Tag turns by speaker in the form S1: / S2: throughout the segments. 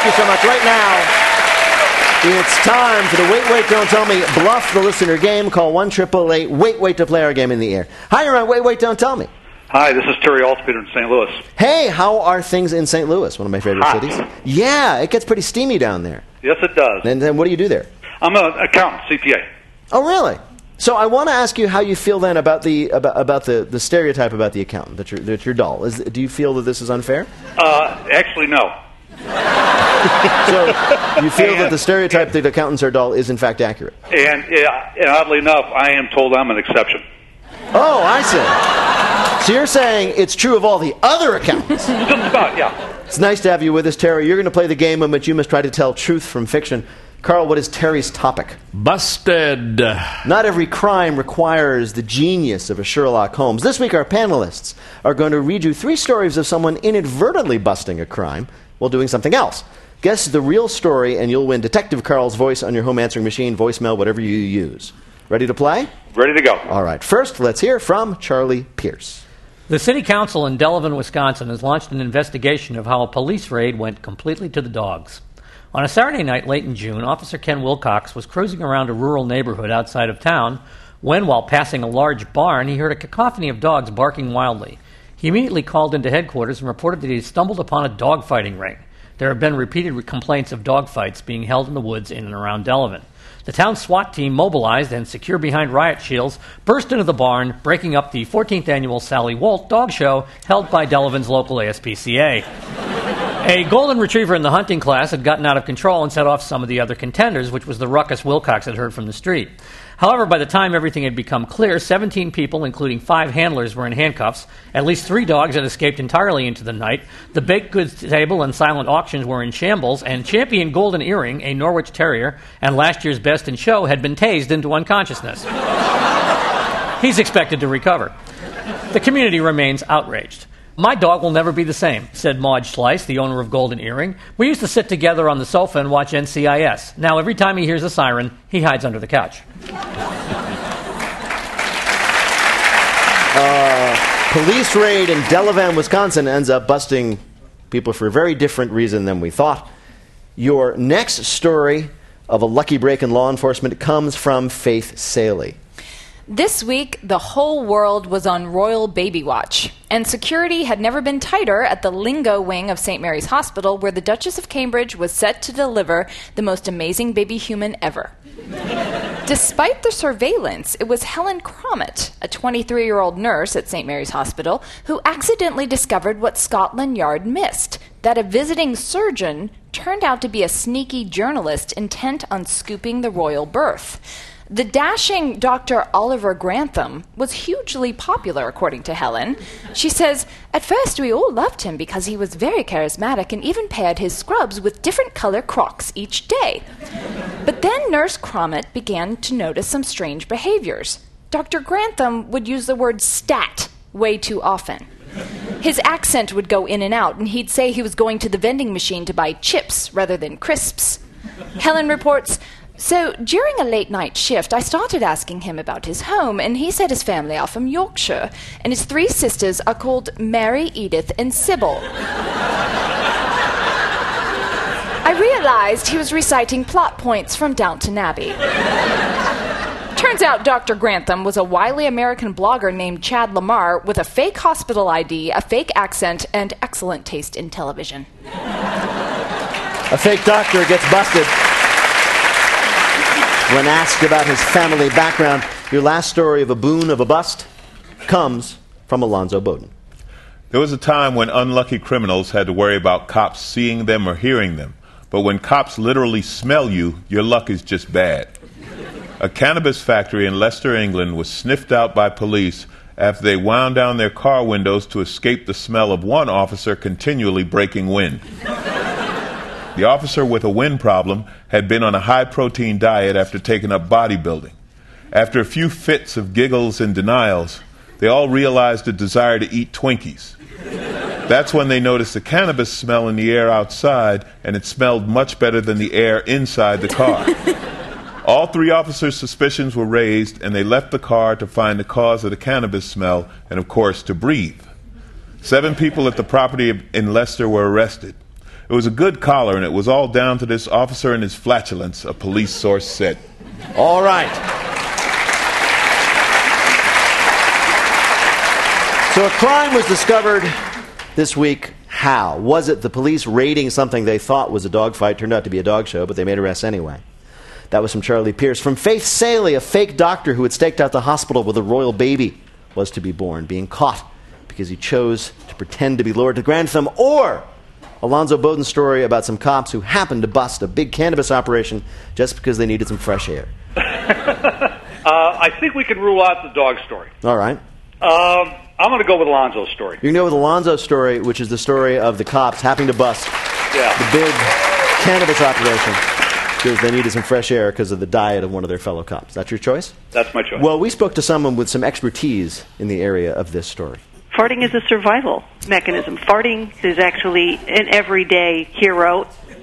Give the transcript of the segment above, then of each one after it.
S1: you so much. Right now, it's time for the Wait, Wait, Don't Tell Me Bluff the Listener game. Call 1-888-WAIT-WAIT to play our game in the air. Hi, you're on Wait, Wait, Don't Tell Me.
S2: Hi, this is Terry Altspeter in St. Louis.
S1: Hey, how are things in St. Louis, one of my favorite
S2: Hot.
S1: cities? Yeah, it gets pretty steamy down there.
S2: Yes, it does.
S1: And then what do you do there?
S2: I'm an accountant, CPA.
S1: Oh, really? So I want to ask you how you feel then about the stereotype about the accountant, that you're dull. Do you feel that this is unfair?
S2: Actually, no.
S1: So you feel that the stereotype that accountants are dull is in fact accurate?
S2: And oddly enough, I am told I'm an exception.
S1: Oh, I see. So you're saying it's true of all the other accountants?
S2: Just about, yeah.
S1: It's nice to have you with us, Terry. You're going to play the game in which you must try to tell truth from fiction. Carl, what is Terry's topic?
S3: Busted.
S1: Not every crime requires the genius of a Sherlock Holmes. This week, our panelists are going to read you 3 stories of someone inadvertently busting a crime while doing something else. Guess the real story, and you'll win Detective Carl's voice on your home answering machine, voicemail, whatever you use. Ready to play?
S2: Ready to go.
S1: All right. First, let's hear from Charlie Pierce.
S4: The city council in Delavan, Wisconsin, has launched an investigation of how a police raid went completely to the dogs. On a Saturday night late in June, Officer Ken Wilcox was cruising around a rural neighborhood outside of town when, while passing a large barn, he heard a cacophony of dogs barking wildly. He immediately called into headquarters and reported that he had stumbled upon a dogfighting ring. There have been repeated complaints of dogfights being held in the woods in and around Delavan. The town SWAT team, mobilized and secure behind riot shields, burst into the barn, breaking up the 14th annual Sally Walt Dog Show held by Delavan's local ASPCA. A golden retriever in the hunting class had gotten out of control and set off some of the other contenders, which was the ruckus Wilcox had heard from the street. However, by the time everything had become clear, 17 people, including 5 handlers, were in handcuffs. At least 3 dogs had escaped entirely into the night. The baked goods table and silent auctions were in shambles, and Champion Golden Earring, a Norwich Terrier, and last year's Best in Show had been tased into unconsciousness. He's expected to recover. The community remains outraged. "My dog will never be the same," said Maud Schleiss, the owner of Golden Earring. "We used to sit together on the sofa and watch NCIS. Now every time he hears a siren, he hides under the couch."
S1: Police raid in Delavan, Wisconsin ends up busting people for a very different reason than we thought. Your next story of a lucky break in law enforcement comes from Faith Saley.
S5: This week, the whole world was on royal baby watch, and security had never been tighter at the Lingo wing of St. Mary's Hospital, where the Duchess of Cambridge was set to deliver the most amazing baby human ever. Despite the surveillance, it was Helen Crommett, a 23-year-old nurse at St. Mary's Hospital, who accidentally discovered what Scotland Yard missed, that a visiting surgeon turned out to be a sneaky journalist intent on scooping the royal birth. The dashing Dr. Oliver Grantham was hugely popular, according to Helen. She says, "At first we all loved him because he was very charismatic and even paired his scrubs with different color Crocs each day. But then Nurse Crommett began to notice some strange behaviors. Dr. Grantham would use the word stat way too often. His accent would go in and out, and he'd say he was going to the vending machine to buy chips rather than crisps." Helen reports, "So, during a late-night shift, I started asking him about his home, and he said his family are from Yorkshire, and his 3 sisters are called Mary, Edith, and Sybil. I realized he was reciting plot points from Downton Abbey." Turns out Dr. Grantham was a wily American blogger named Chad Lamar with a fake hospital ID, a fake accent, and excellent taste in television.
S1: A fake doctor gets busted when asked about his family background. Your last story of a boon of a bust comes from Alonzo Bowden.
S6: There was a time when unlucky criminals had to worry about cops seeing them or hearing them. But when cops literally smell you, your luck is just bad. A cannabis factory in Leicester, England was sniffed out by police after they wound down their car windows to escape the smell of one officer continually breaking wind. The officer with a wind problem had been on a high-protein diet after taking up bodybuilding. After a few fits of giggles and denials, they all realized a desire to eat Twinkies. That's when they noticed the cannabis smell in the air outside, and it smelled much better than the air inside the car. All 3 officers' suspicions were raised, and they left the car to find the cause of the cannabis smell and, of course, to breathe. 7 people at the property in Leicester were arrested. It was a good collar, and it was all down to this officer and his flatulence, a police source said.
S1: All right. So a crime was discovered this week. How? Was it the police raiding something they thought was a dogfight? Turned out to be a dog show, but they made arrests anyway. That was from Charlie Pierce. From Faith Saley, a fake doctor who had staked out the hospital where the royal baby was to be born, being caught because he chose to pretend to be Lord to Grantham. Or Alonzo Bowden's story about some cops who happened to bust a big cannabis operation just because they needed some fresh air.
S2: I think we can rule out the dog story.
S1: All right.
S2: I'm going to go with Alonzo's story.
S1: You can go with Alonzo's story, which is the story of the cops having to bust the big cannabis operation because they needed some fresh air because of the diet of one of their fellow cops. That's your choice?
S2: That's my choice.
S1: Well, we spoke to someone with some expertise in the area of this story.
S3: Farting is a survival mechanism. Farting is actually an everyday hero.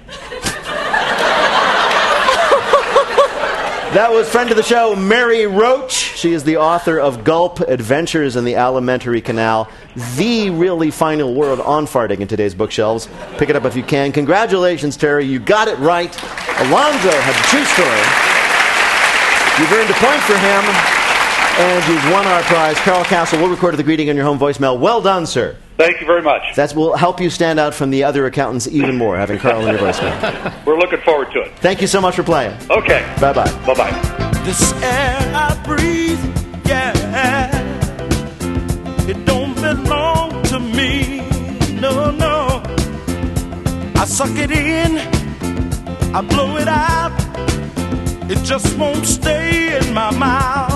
S1: That was friend of the show, Mary Roach. She is the author of Gulp, Adventures in the Alimentary Canal, the really final word on farting in today's bookshelves. Pick it up if you can. Congratulations, Terry. You got it right. Alonzo had the true story. You've earned a point for him, and you've won our prize. Carl Castle will record the greeting on your home voicemail. Well done, sir.
S2: Thank you very much.
S1: That will help you stand out from the other accountants even more, having Carl in your voicemail.
S2: We're looking forward to it.
S1: Thank you so much for playing.
S2: Okay.
S1: Bye-bye.
S2: Bye-bye.
S7: This air I breathe, yeah, it don't belong to me, no, no. I suck it in, I blow it out, it just won't stay in my mouth.